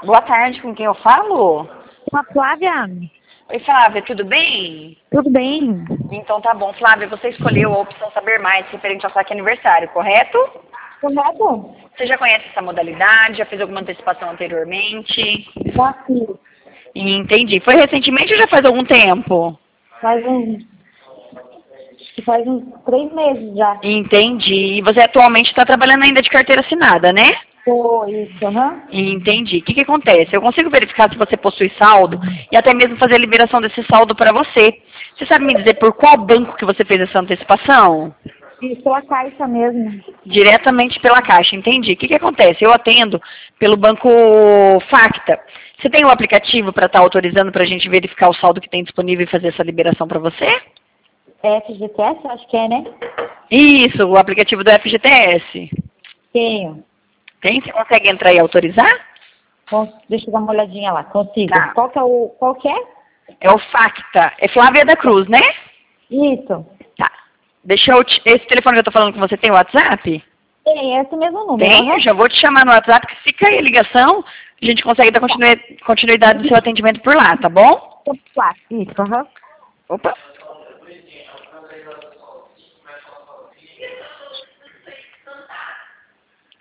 Boa tarde, com quem eu falo? Com a Flávia? Oi, Flávia, tudo bem? Tudo bem? Então tá bom. Flávia, você escolheu a opção Saber Mais referente ao saque aniversário, correto? Correto? Você já conhece essa modalidade? Já fez alguma antecipação anteriormente? Já fiz. Entendi. Foi recentemente ou já faz algum tempo? Faz uns 3 meses já. Entendi. E você atualmente está trabalhando ainda de carteira assinada, né? Foi isso, aham. Entendi. O que acontece? Eu consigo verificar se você possui saldo e até mesmo fazer a liberação desse saldo para você. Você sabe me dizer por qual banco que você fez essa antecipação? Fiz pela Caixa mesmo. Diretamente pela Caixa, entendi. O que acontece? Eu atendo pelo banco Facta. Você tem um aplicativo para estar autorizando para a gente verificar o saldo que tem disponível e fazer essa liberação para você? FGTS, acho que é, né? Isso, o aplicativo do FGTS. Tenho. Tem? Você consegue entrar e autorizar? Deixa eu dar uma olhadinha lá, consigo. Tá. Qual que é? É o Facta. É Flávia da Cruz, né? Isso. Tá. Deixa eu esse telefone que eu tô falando com você tem WhatsApp? Tem, é esse mesmo número. Tem? aham. Eu já vou te chamar no WhatsApp, que se cair a ligação, a gente consegue dar continuidade do seu atendimento por lá, tá bom? Isso, aham. Opa.